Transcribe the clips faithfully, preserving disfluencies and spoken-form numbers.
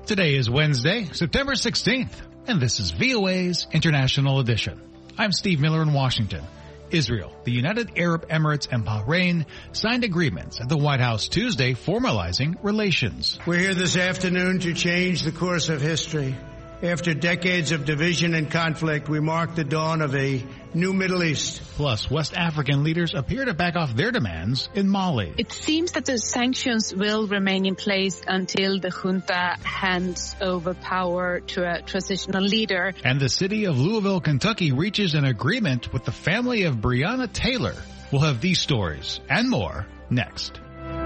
Today is Wednesday, September sixteenth, and this is V O A's International Edition. I'm Steve Miller in Washington. Israel, the United Arab Emirates, and Bahrain signed agreements at the White House Tuesday formalizing relations. We're here this afternoon to change the course of history. After decades of division and conflict, we mark the dawn of a new Middle East. Plus, West African leaders appear to back off their demands in Mali. It seems that the sanctions will remain in place until the junta hands over power to a transitional leader. And the city of Louisville, Kentucky reaches an agreement with the family of Breonna Taylor. We'll have these stories and more next.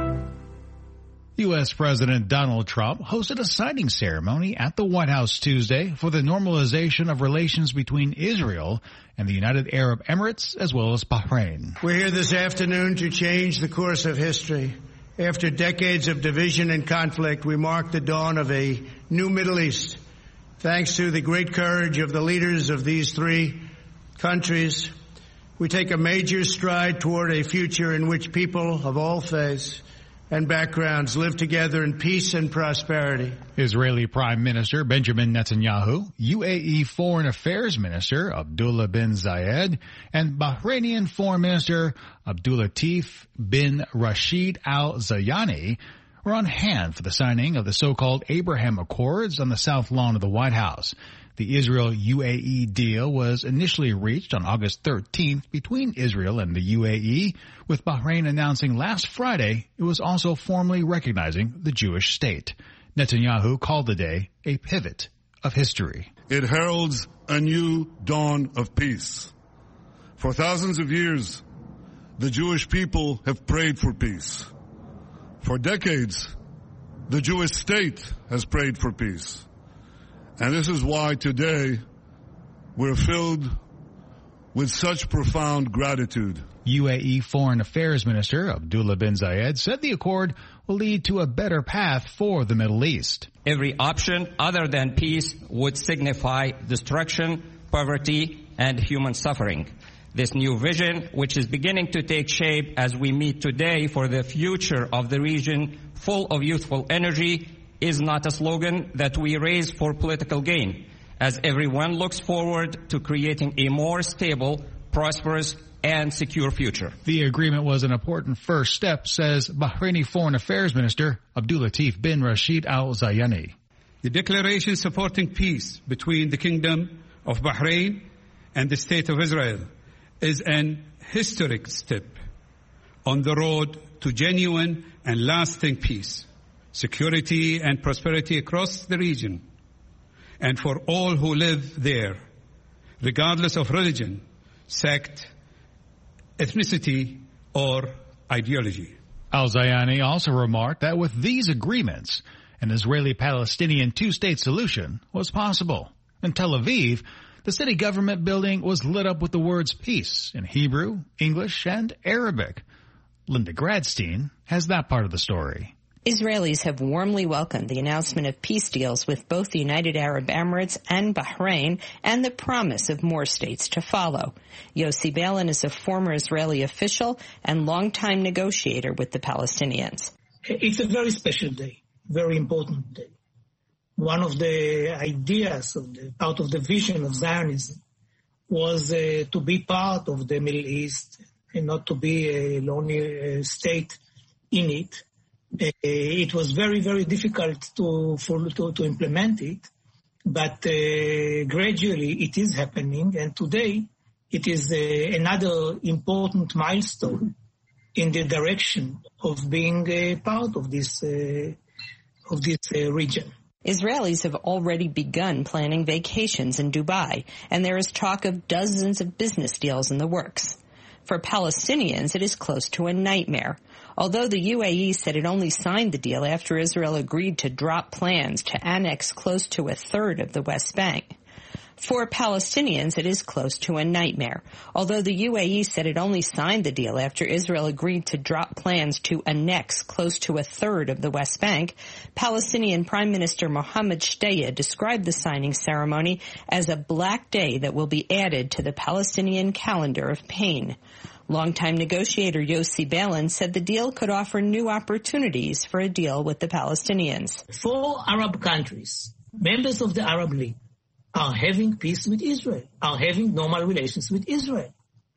U S. President Donald Trump hosted a signing ceremony at the White House Tuesday for the normalization of relations between Israel and the United Arab Emirates as well as Bahrain. We're here this afternoon to change the course of history. After decades of division and conflict, we mark the dawn of a new Middle East. Thanks to the great courage of the leaders of these three countries, we take a major stride toward a future in which people of all faiths and backgrounds live together in peace and prosperity. Israeli Prime Minister Benjamin Netanyahu, U A E Foreign Affairs Minister Abdullah bin Zayed, and Bahrainian Foreign Minister Abdulatif bin Rashid Al Zayani were on hand for the signing of the so-called Abraham Accords on the South Lawn of the White House. The Israel-U A E deal was initially reached on August thirteenth between Israel and the U A E, with Bahrain announcing last Friday it was also formally recognizing the Jewish state. Netanyahu called the day a pivot of history. It heralds a new dawn of peace. For thousands of years, the Jewish people have prayed for peace. For decades, the Jewish state has prayed for peace. And this is why today we're filled with such profound gratitude. U A E Foreign Affairs Minister Abdullah bin Zayed said the accord will lead to a better path for the Middle East. Every option other than peace would signify destruction, poverty, and human suffering. This new vision, which is beginning to take shape as we meet today for the future of the region, full of youthful energy, is not a slogan that we raise for political gain, as everyone looks forward to creating a more stable, prosperous, and secure future. The agreement was an important first step, says Bahraini Foreign Affairs Minister Abdulatif bin Rashid Al Zayani. The declaration supporting peace between the Kingdom of Bahrain and the State of Israel is an historic step on the road to genuine and lasting peace, security and prosperity across the region, and for all who live there, regardless of religion, sect, ethnicity, or ideology. Al-Zayani also remarked that with these agreements, an Israeli-Palestinian two-state solution was possible. In Tel Aviv, the city government building was lit up with the words peace in Hebrew, English, and Arabic. Linda Gradstein has that part of the story. Israelis have warmly welcomed the announcement of peace deals with both the United Arab Emirates and Bahrain and the promise of more states to follow. Yossi Balin is a former Israeli official and longtime negotiator with the Palestinians. It's a very special day, very important day. One of the ideas, of the, out of the vision of Zionism, was uh, to be part of the Middle East and not to be a lonely uh, state in it. Uh, it was very, very difficult to, for, to, to implement it, but uh, gradually it is happening, and today it is uh, another important milestone in the direction of being a part of this uh, of this uh, region. Israelis have already begun planning vacations in Dubai, and there is talk of dozens of business deals in the works. For Palestinians, it is close to a nightmare. Although the U A E said it only signed the deal after Israel agreed to drop plans to annex close to a third of the West Bank. For Palestinians, it is close to a nightmare. Although the U A E said it only signed the deal after Israel agreed to drop plans to annex close to a third of the West Bank, Palestinian Prime Minister Mohammed Shtaya described the signing ceremony as a black day that will be added to the Palestinian calendar of pain. Longtime negotiator Yossi Beilin said the deal could offer new opportunities for a deal with the Palestinians. Four Arab countries, members of the Arab League, are having peace with Israel, are having normal relations with Israel.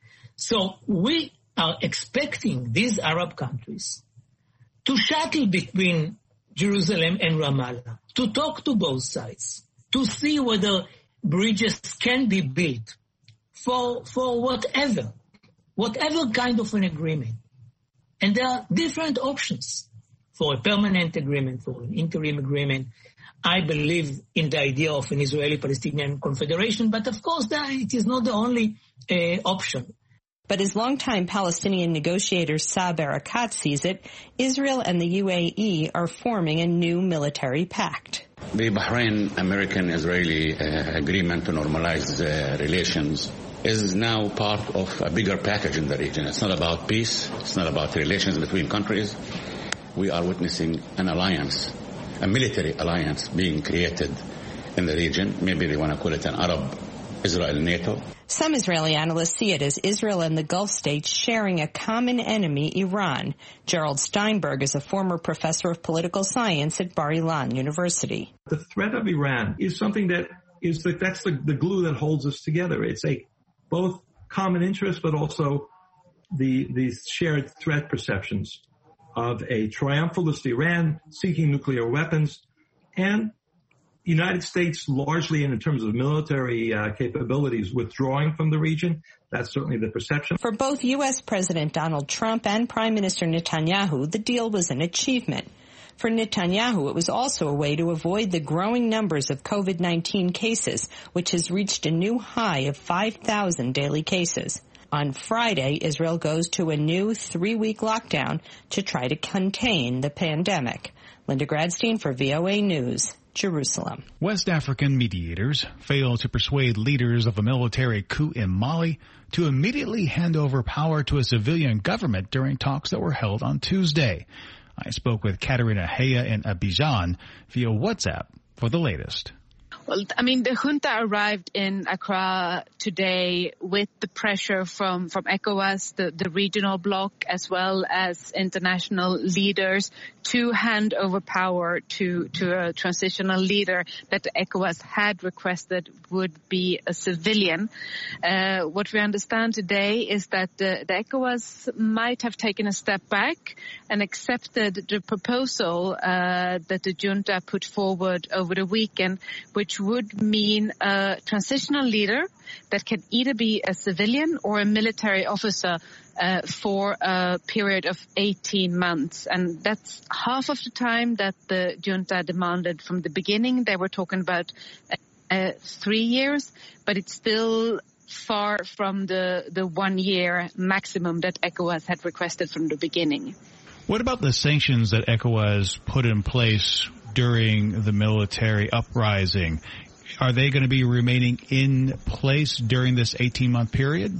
So we are expecting these Arab countries to shuttle between Jerusalem and Ramallah, to talk to both sides, to see whether bridges can be built for, for whatever, whatever kind of an agreement. And there are different options for a permanent agreement, for an interim agreement. I believe in the idea of an Israeli-Palestinian confederation, but of course that it is not the only uh, option. But as longtime Palestinian negotiator Saeb Erekat sees it, Israel and the U A E are forming a new military pact. The Bahrain-American-Israeli uh, agreement to normalize uh, relations is now part of a bigger package in the region. It's not about peace. It's not about relations between countries. We are witnessing an alliance, a military alliance being created in the region. Maybe they want to call it an Arab-Israel-NATO. Some Israeli analysts see it as Israel and the Gulf states sharing a common enemy, Iran. Gerald Steinberg is a former professor of political science at Bar-Ilan University. The threat of Iran is something that is the, that's the, the glue that holds us together. It's a both common interest, but also the the shared threat perceptions of a triumphalist Iran seeking nuclear weapons, and the United States largely in terms of military uh, capabilities withdrawing from the region. That's certainly the perception. For both U S. President Donald Trump and Prime Minister Netanyahu, the deal was an achievement. For Netanyahu, it was also a way to avoid the growing numbers of COVID nineteen cases, which has reached a new high of five thousand daily cases. On Friday, Israel goes to a new three-week lockdown to try to contain the pandemic. Linda Gradstein for V O A News, Jerusalem. West African mediators failed to persuade leaders of a military coup in Mali to immediately hand over power to a civilian government during talks that were held on Tuesday. I spoke with Katerina Heya in Abidjan via WhatsApp for the latest. Well, I mean, the junta arrived in Accra today with the pressure from, from ECOWAS, the, the regional bloc, as well as international leaders to hand over power to, to a transitional leader that ECOWAS had requested would be a civilian. Uh, what we understand today is that the, the ECOWAS might have taken a step back and accepted the proposal uh, that the junta put forward over the weekend, which would mean a transitional leader that can either be a civilian or a military officer uh, for a period of eighteen months. And that's half of the time that the junta demanded from the beginning. They were talking about uh, uh, three years, but it's still far from the, the one year maximum that ECOWAS had requested from the beginning. What about the sanctions that ECOWAS put in place during the military uprising? Are they going to be remaining in place during this eighteen-month period?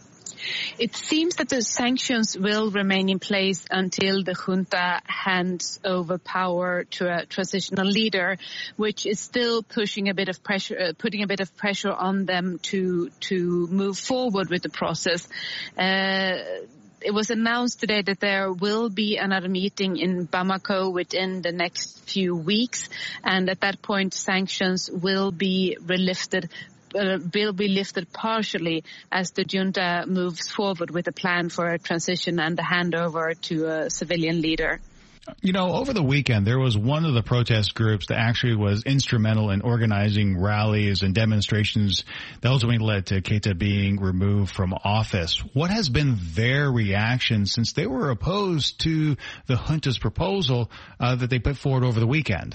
It seems that the sanctions will remain in place until the junta hands over power to a transitional leader, which is still pushing a bit of pressure, uh, putting a bit of pressure on them to to move forward with the process. Uh, It was announced today that there will be another meeting in Bamako within the next few weeks, and at that point sanctions will be lifted, uh, will be lifted partially as the junta moves forward with a plan for a transition and a handover to a civilian leader. You know, over the weekend, there was one of the protest groups that actually was instrumental in organizing rallies and demonstrations that ultimately led to Keita being removed from office. What has been their reaction since they were opposed to the junta's proposal uh, that they put forward over the weekend?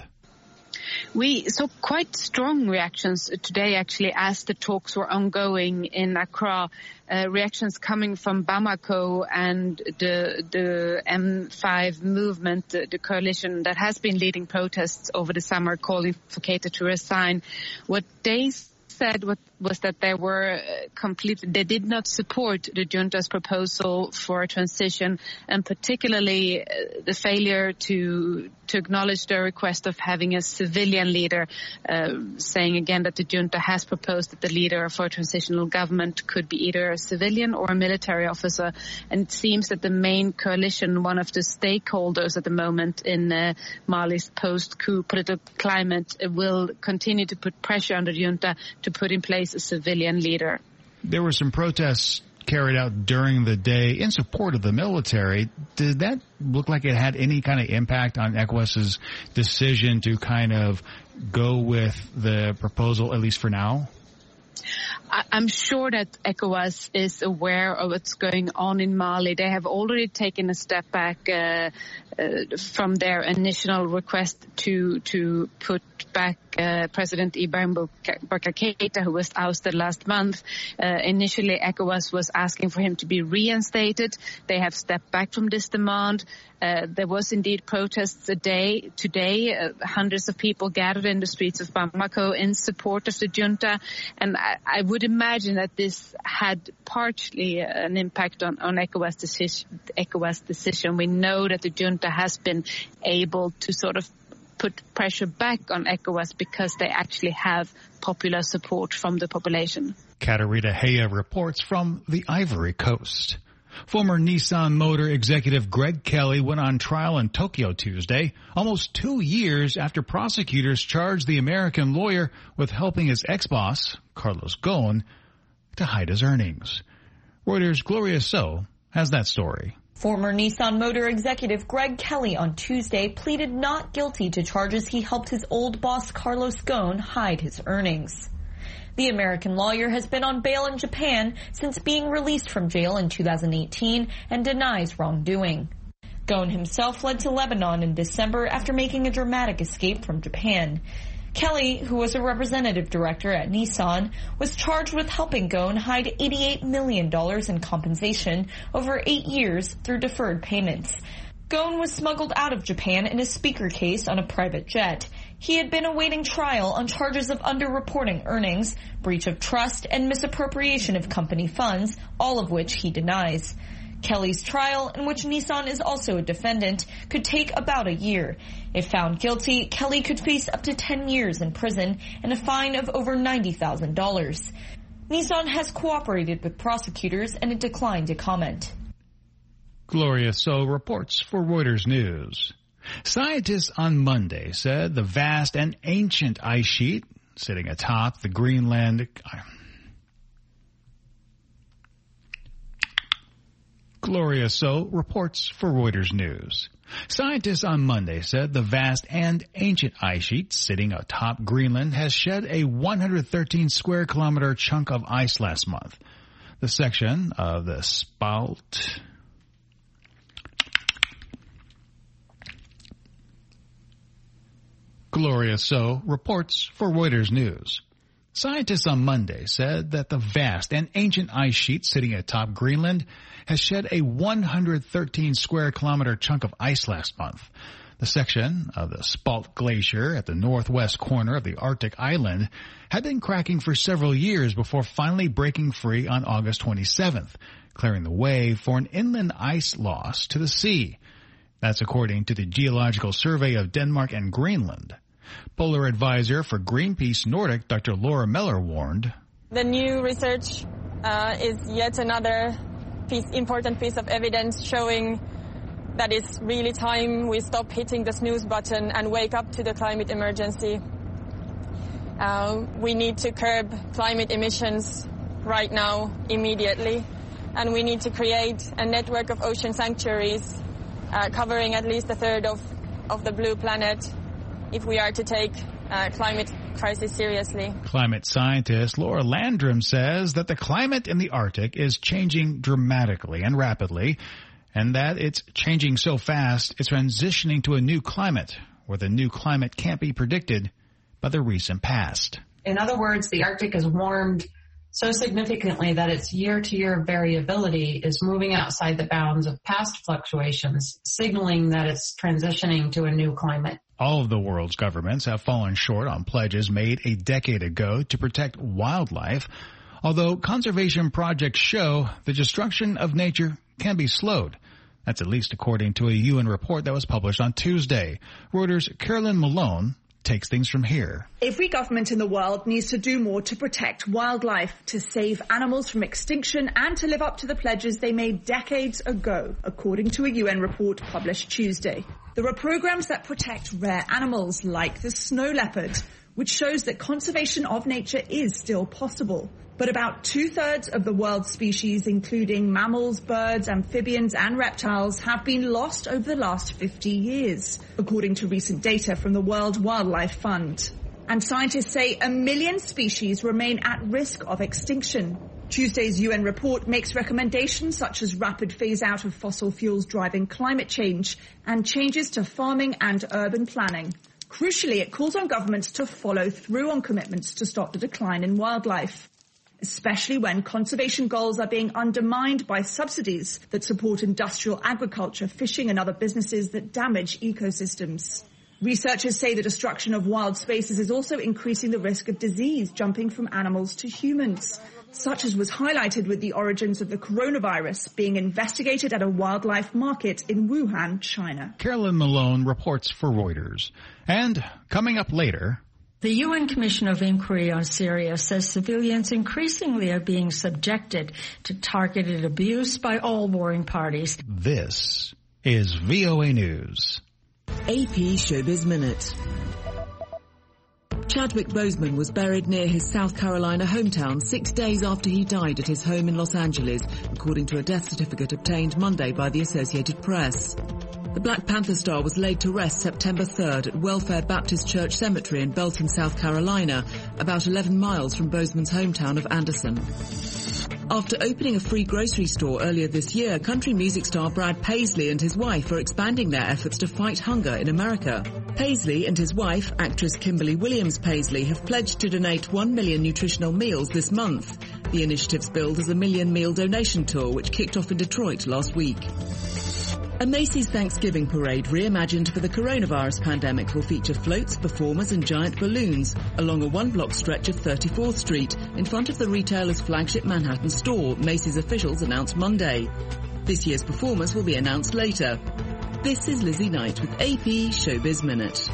We saw quite strong reactions today, actually, as the talks were ongoing in Accra. Uh, reactions coming from Bamako and the the M five movement, the, the coalition that has been leading protests over the summer, calling for Keita to resign. What they said, what was that they were completely, they did not support the junta's proposal for a transition, and particularly uh, the failure to to acknowledge the request of having a civilian leader, uh, saying again that the junta has proposed that the leader for a transitional government could be either a civilian or a military officer. And it seems that the main coalition, one of the stakeholders at the moment in uh, Mali's post-coup political climate, will continue to put pressure on the junta to put in place a civilian leader. There were some protests carried out during the day in support of the military. Did that look like it had any kind of impact on ECOWAS's decision to kind of go with the proposal, at least for now? I'm sure that ECOWAS is aware of what's going on in Mali. They have already taken a step back uh, uh, from their initial request to to put back uh, President Ibrahim Boubacar Keita, who was ousted last month. Uh, initially, ECOWAS was asking for him to be reinstated. They have stepped back from this demand. Uh, there was indeed protests a day today. Uh, hundreds of people gathered in the streets of Bamako in support of the junta, and I, I would imagine that this had partially an impact on, on ECOWAS decision, ECOWAS decision. We know that the junta has been able to sort of put pressure back on ECOWAS because they actually have popular support from the population. Katarina Heya reports from the Ivory Coast. Former Nissan Motor executive Greg Kelly went on trial in Tokyo Tuesday, almost two years after prosecutors charged the American lawyer with helping his ex-boss, Carlos Ghosn, to hide his earnings. Reuters' Gloria So has that story. Former Nissan Motor executive Greg Kelly on Tuesday pleaded not guilty to charges he helped his old boss Carlos Ghosn hide his earnings. The American lawyer has been on bail in Japan since being released from jail in two thousand eighteen and denies wrongdoing. Ghosn himself fled to Lebanon in December after making a dramatic escape from Japan. Kelly, who was a representative director at Nissan, was charged with helping Ghosn hide eighty-eight million dollars in compensation over eight years through deferred payments. Ghosn was smuggled out of Japan in a speaker case on a private jet. He had been awaiting trial on charges of underreporting earnings, breach of trust, and misappropriation of company funds, all of which he denies. Kelly's trial, in which Nissan is also a defendant, could take about a year. If found guilty, Kelly could face up to ten years in prison and a fine of over ninety thousand dollars. Nissan has cooperated with prosecutors and it declined to comment. Gloria So reports for Reuters News. Scientists on Monday said the vast and ancient ice sheet sitting atop the Greenland... Gloria So reports for Reuters News. Scientists on Monday said the vast and ancient ice sheet sitting atop Greenland has shed a one hundred thirteen square kilometer chunk of ice last month. The section of the Spalt... Gloria So reports for Reuters News. Scientists on Monday said that the vast and ancient ice sheet sitting atop Greenland has shed a one hundred thirteen square kilometer chunk of ice last month. The section of the Spalt Glacier at the northwest corner of the Arctic island had been cracking for several years before finally breaking free on August twenty-seventh, clearing the way for an inland ice loss to the sea. That's according to the Geological Survey of Denmark and Greenland. Polar advisor for Greenpeace Nordic, Doctor Laura Meller, warned, "The new research uh, is yet another piece, important piece of evidence showing that it's really time we stop hitting the snooze button and wake up to the climate emergency. Uh, we need to curb climate emissions right now, immediately, and we need to create a network of ocean sanctuaries uh, covering at least a third of, of the blue planet if we are to take uh, climate crisis seriously." Climate scientist Laura Landrum says that the climate in the Arctic is changing dramatically and rapidly, and that it's changing so fast it's transitioning to a new climate, where the new climate can't be predicted by the recent past. In other words, the Arctic has warmed so significantly that its year-to-year variability is moving outside the bounds of past fluctuations, signaling that it's transitioning to a new climate. All of the world's governments have fallen short on pledges made a decade ago to protect wildlife, although conservation projects show the destruction of nature can be slowed. That's at least according to a U N report that was published on Tuesday. Reuters' Carolyn Malone takes things from here. Every government in the world needs to do more to protect wildlife, to save animals from extinction, and to live up to the pledges they made decades ago, according to a U N report published Tuesday. There are programs that protect rare animals like the snow leopard, which shows that conservation of nature is still possible. But about two-thirds of the world's species, including mammals, birds, amphibians, and reptiles, have been lost over the last fifty years, according to recent data from the World Wildlife Fund. And scientists say a million species remain at risk of extinction. Tuesday's U N report makes recommendations such as rapid phase-out of fossil fuels driving climate change and changes to farming and urban planning. Crucially, it calls on governments to follow through on commitments to stop the decline in wildlife, especially when conservation goals are being undermined by subsidies that support industrial agriculture, fishing and other businesses that damage ecosystems. Researchers say the destruction of wild spaces is also increasing the risk of disease jumping from animals to humans, such as was highlighted with the origins of the coronavirus being investigated at a wildlife market in Wuhan, China. Carolyn Malone reports for Reuters. And coming up later, the U N Commission of Inquiry on Syria says civilians increasingly are being subjected to targeted abuse by all warring parties. This is V O A News. A P Showbiz Minute. Chadwick Boseman was buried near his South Carolina hometown six days after he died at his home in Los Angeles, according to a death certificate obtained Monday by the Associated Press. The Black Panther star was laid to rest September third at Welfare Baptist Church Cemetery in Belton, South Carolina, about eleven miles from Boseman's hometown of Anderson. After opening a free grocery store earlier this year, country music star Brad Paisley and his wife are expanding their efforts to fight hunger in America. Paisley and his wife, actress Kimberly Williams Paisley, have pledged to donate one million nutritional meals this month. The initiative's billed as a Million Meal Donation Tour, which kicked off in Detroit last week. A Macy's Thanksgiving parade reimagined for the coronavirus pandemic will feature floats, performers and giant balloons along a one-block stretch of thirty-fourth Street in front of the retailer's flagship Manhattan store, Macy's officials announced Monday. This year's performers will be announced later. This is Lizzie Knight with A P Showbiz Minute.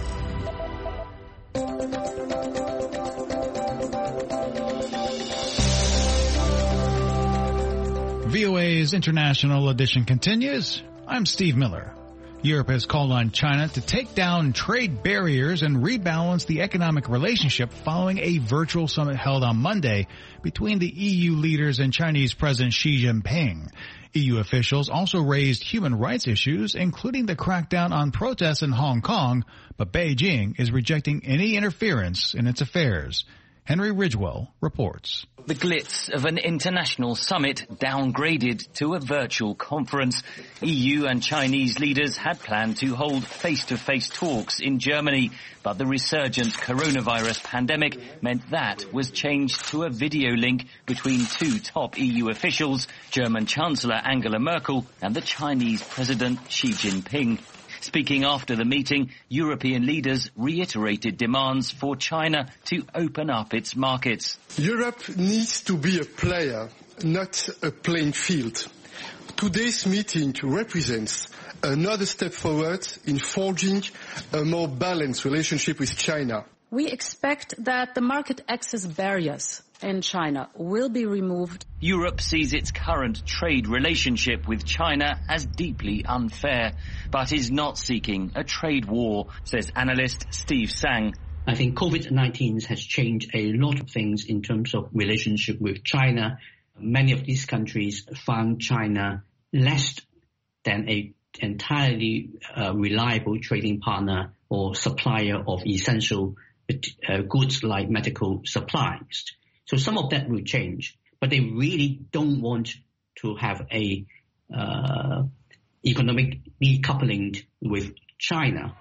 V O A's International Edition continues. I'm Steve Miller. Europe has called on China to take down trade barriers and rebalance the economic relationship following a virtual summit held on Monday between the E U leaders and Chinese President Xi Jinping. E U officials also raised human rights issues, including the crackdown on protests in Hong Kong, but Beijing is rejecting any interference in its affairs. Henry Ridgewell reports. The glitz of an international summit downgraded to a virtual conference. E U and Chinese leaders had planned to hold face-to-face talks in Germany, but the resurgent coronavirus pandemic meant that was changed to a video link between two top E U officials, German Chancellor Angela Merkel and the Chinese President Xi Jinping. Speaking after the meeting, European leaders reiterated demands for China to open up its markets. Europe needs to be a player, not a playing field. Today's meeting represents another step forward in forging a more balanced relationship with China. We expect that the market access barriers in China will be removed. Europe sees its current trade relationship with China as deeply unfair, but is not seeking a trade war, says analyst Steve Sang. I think COVID nineteen has changed a lot of things in terms of relationship with China. Many of these countries found China less than a entirely uh, reliable trading partner or supplier of essential uh, goods like medical supplies. So some of that will change, but they really don't want to have a uh, economic decoupling with China.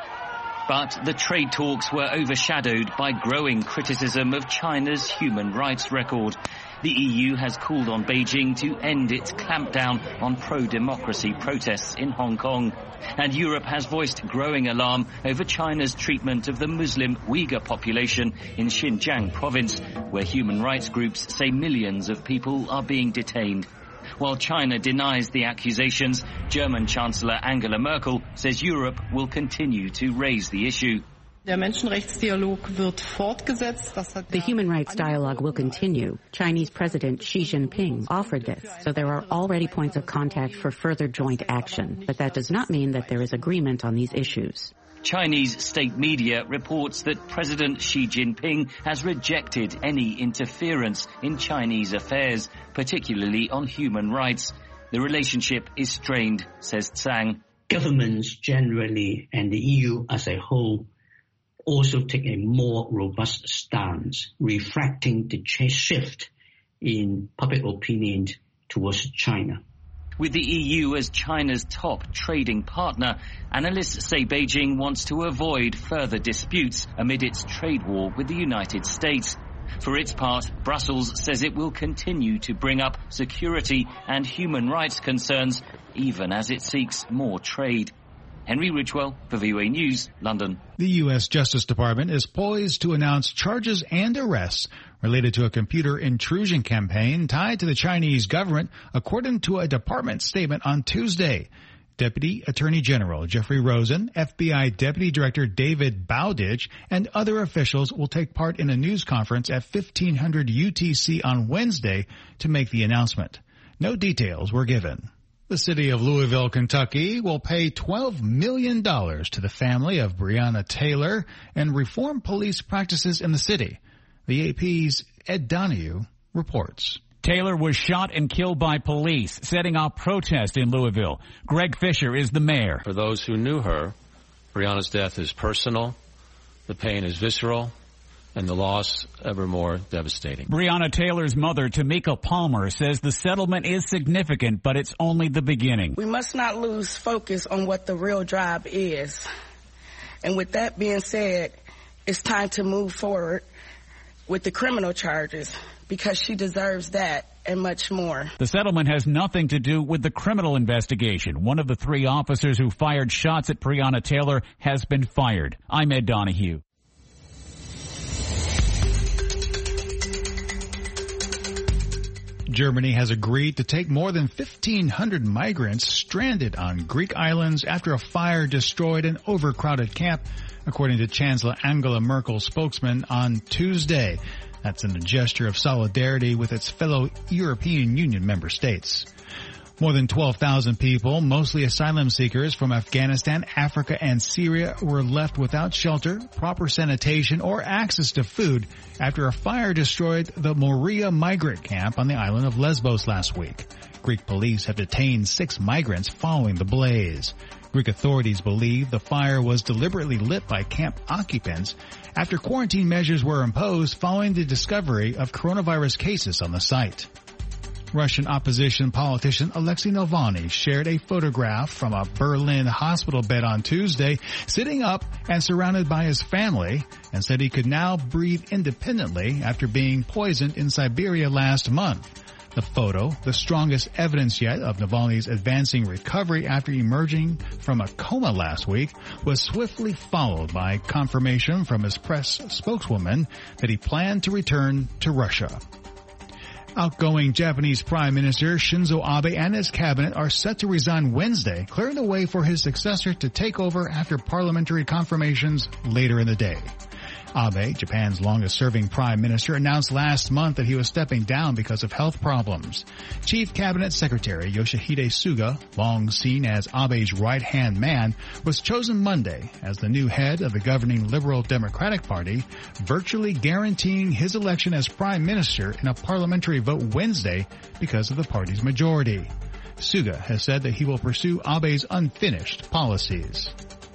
But the trade talks were overshadowed by growing criticism of China's human rights record. The E U has called on Beijing to end its clampdown on pro-democracy protests in Hong Kong. And Europe has voiced growing alarm over China's treatment of the Muslim Uyghur population in Xinjiang province, where human rights groups say millions of people are being detained. While China denies the accusations, German Chancellor Angela Merkel says Europe will continue to raise the issue. The human rights dialogue will continue. Chinese President Xi Jinping offered this, so there are already points of contact for further joint action. But that does not mean that there is agreement on these issues. Chinese state media reports that President Xi Jinping has rejected any interference in Chinese affairs, particularly on human rights. The relationship is strained, says Tsang. Governments generally and the E U as a whole also take a more robust stance, reflecting the shift in public opinion towards China. With the E U as China's top trading partner, analysts say Beijing wants to avoid further disputes amid its trade war with the United States. For its part, Brussels says it will continue to bring up security and human rights concerns, even as it seeks more trade. Henry Ridgewell for V O A News, London. The U S Justice Department is poised to announce charges and arrests related to a computer intrusion campaign tied to the Chinese government, according to a department statement on Tuesday. Deputy Attorney General Jeffrey Rosen, F B I Deputy Director David Bowditch, and other officials will take part in a news conference at fifteen hundred U T C on Wednesday to make the announcement. No details were given. The city of Louisville, Kentucky will pay twelve million dollars to the family of Breonna Taylor and reform police practices in the city. The A P's Ed Donahue reports. Taylor was shot and killed by police, setting off protest in Louisville. Greg Fisher is the mayor. For those who knew her, Breonna's death is personal, the pain is visceral, and the loss ever more devastating. Breonna Taylor's mother, Tamika Palmer, says the settlement is significant, but it's only the beginning. We must not lose focus on what the real drive is. And with that being said, it's time to move forward with the criminal charges, because she deserves that and much more. The settlement has nothing to do with the criminal investigation. One of the three officers who fired shots at Breonna Taylor has been fired. I'm Ed Donahue. Germany has agreed to take more than fifteen hundred migrants stranded on Greek islands after a fire destroyed an overcrowded camp, according to Chancellor Angela Merkel's spokesman on Tuesday. That's in a gesture of solidarity with its fellow European Union member states. More than twelve thousand people, mostly asylum seekers from Afghanistan, Africa, and Syria, were left without shelter, proper sanitation, or access to food after a fire destroyed the Moria migrant camp on the island of Lesbos last week. Greek police have detained six migrants following the blaze. Greek authorities believe the fire was deliberately lit by camp occupants after quarantine measures were imposed following the discovery of coronavirus cases on the site. Russian opposition politician Alexei Navalny shared a photograph from a Berlin hospital bed on Tuesday, sitting up and surrounded by his family, and said he could now breathe independently after being poisoned in Siberia last month. The photo, the strongest evidence yet of Navalny's advancing recovery after emerging from a coma last week, was swiftly followed by confirmation from his press spokeswoman that he planned to return to Russia. Outgoing Japanese Prime Minister Shinzo Abe and his cabinet are set to resign Wednesday, clearing the way for his successor to take over after parliamentary confirmations later in the day. Abe, Japan's longest-serving prime minister, announced last month that he was stepping down because of health problems. Chief Cabinet Secretary Yoshihide Suga, long seen as Abe's right-hand man, was chosen Monday as the new head of the governing Liberal Democratic Party, virtually guaranteeing his election as prime minister in a parliamentary vote Wednesday because of the party's majority. Suga has said that he will pursue Abe's unfinished policies.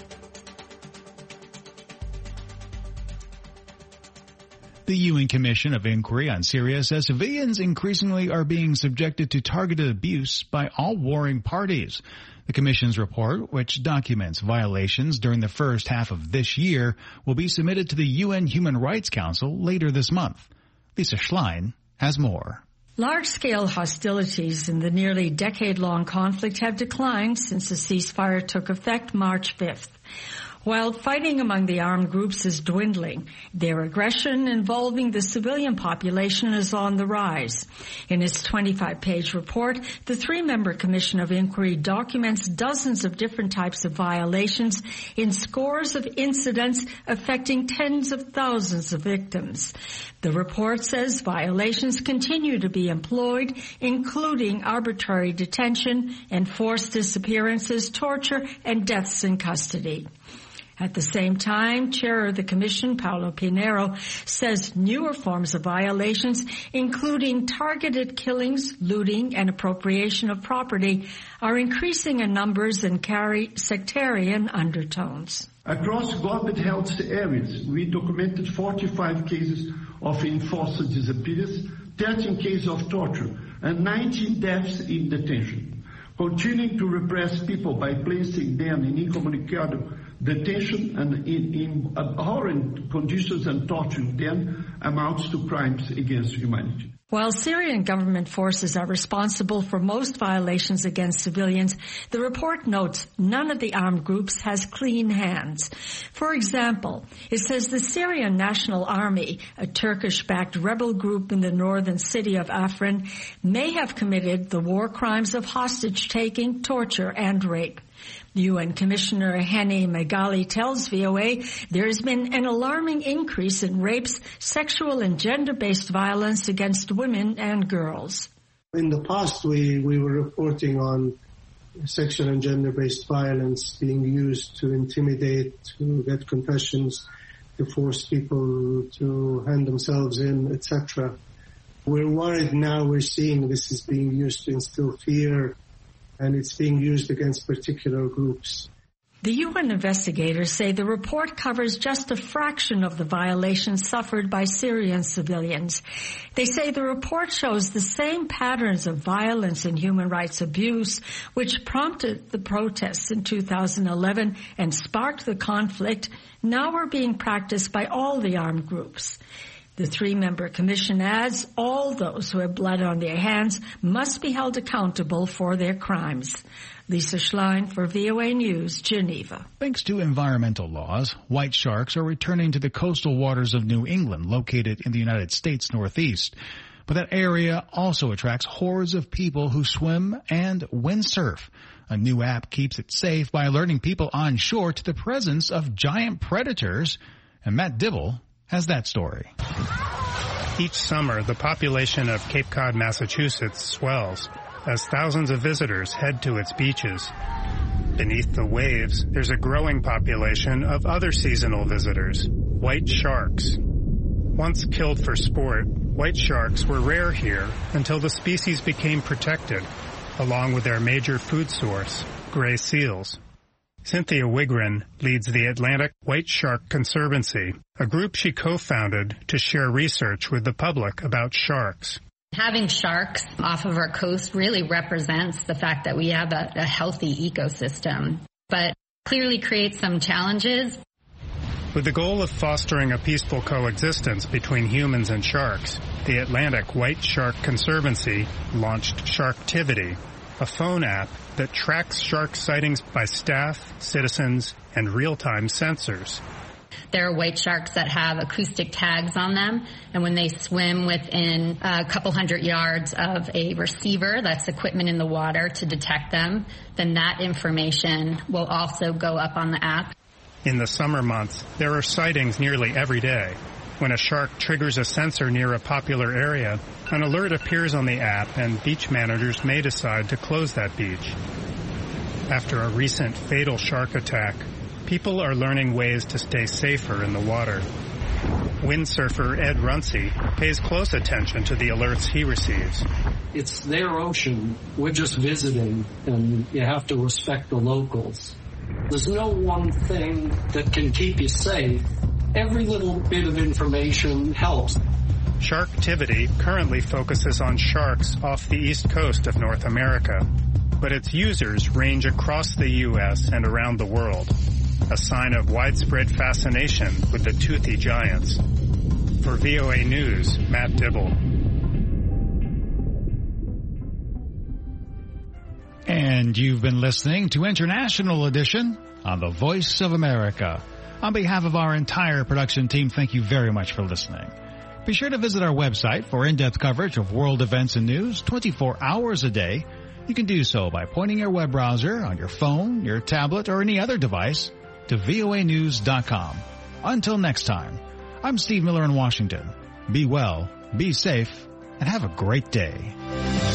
The U N Commission of Inquiry on Syria says civilians increasingly are being subjected to targeted abuse by all warring parties. The Commission's report, which documents violations during the first half of this year, will be submitted to the U N Human Rights Council later this month. Lisa Schlein has more. Large-scale hostilities in the nearly decade-long conflict have declined since the ceasefire took effect March fifth. While fighting among the armed groups is dwindling, their aggression involving the civilian population is on the rise. In its twenty-five page report, the three-member Commission of Inquiry documents dozens of different types of violations in scores of incidents affecting tens of thousands of victims. The report says violations continue to be employed, including arbitrary detention, enforced disappearances, torture, and deaths in custody. At the same time, Chair of the Commission, Paulo Pinheiro, says newer forms of violations, including targeted killings, looting, and appropriation of property, are increasing in numbers and carry sectarian undertones. Across government-held areas, we documented forty-five cases of enforced disappearance, thirteen cases of torture, and nineteen deaths in detention. Continuing to repress people by placing them in incommunicado detention and in, in abhorrent conditions and torturing them amounts to crimes against humanity. While Syrian government forces are responsible for most violations against civilians, the report notes none of the armed groups has clean hands. For example, it says the Syrian National Army, a Turkish-backed rebel group in the northern city of Afrin, may have committed the war crimes of hostage-taking, torture, and rape. U N Commissioner Hani Megali tells V O A there has been an alarming increase in rapes, sexual and gender-based violence against women and girls. In the past, we, we were reporting on sexual and gender-based violence being used to intimidate, to get confessions, to force people to hand themselves in, et cetera. We're worried now we're seeing this is being used to instill fear, and it's being used against particular groups. The U N investigators say the report covers just a fraction of the violations suffered by Syrian civilians. They say the report shows the same patterns of violence and human rights abuse which prompted the protests in two thousand eleven and sparked the conflict now are being practiced by all the armed groups. The three-member commission adds all those who have blood on their hands must be held accountable for their crimes. Lisa Schlein for V O A News, Geneva. Thanks to environmental laws, white sharks are returning to the coastal waters of New England, located in the United States Northeast. But that area also attracts hordes of people who swim and windsurf. A new app keeps it safe by alerting people on shore to the presence of giant predators. And Matt Dibble has that story. Each summer, the population of Cape Cod, Massachusetts swells as thousands of visitors head to its beaches. Beneath the waves, there's a growing population of other seasonal visitors, white sharks. Once killed for sport, white sharks were rare here until the species became protected, along with their major food source, gray seals. Cynthia Wigren leads the Atlantic White Shark Conservancy, a group she co-founded to share research with the public about sharks. Having sharks off of our coast really represents the fact that we have a, a healthy ecosystem, but clearly creates some challenges. With the goal of fostering a peaceful coexistence between humans and sharks, the Atlantic White Shark Conservancy launched Sharktivity, a phone app that tracks shark sightings by staff, citizens, and real-time sensors. There are white sharks that have acoustic tags on them, and when they swim within a couple hundred yards of a receiver, that's equipment in the water to detect them, then that information will also go up on the app. In the summer months, there are sightings nearly every day. When a shark triggers a sensor near a popular area, an alert appears on the app and beach managers may decide to close that beach. After a recent fatal shark attack, people are learning ways to stay safer in the water. Windsurfer Ed Runcie pays close attention to the alerts he receives. It's their ocean. We're just visiting, and you have to respect the locals. There's no one thing that can keep you safe. Every little bit of information helps. Sharktivity currently focuses on sharks off the east coast of North America, but its users range across the U S and around the world, a sign of widespread fascination with the toothy giants. For V O A News, Matt Dibble. And you've been listening to International Edition on the Voice of America. On behalf of our entire production team, thank you very much for listening. Be sure to visit our website for in-depth coverage of world events and news twenty-four hours a day. You can do so by pointing your web browser on your phone, your tablet, or any other device to V O A news dot com. Until next time, I'm Steve Miller in Washington. Be well, be safe, and have a great day.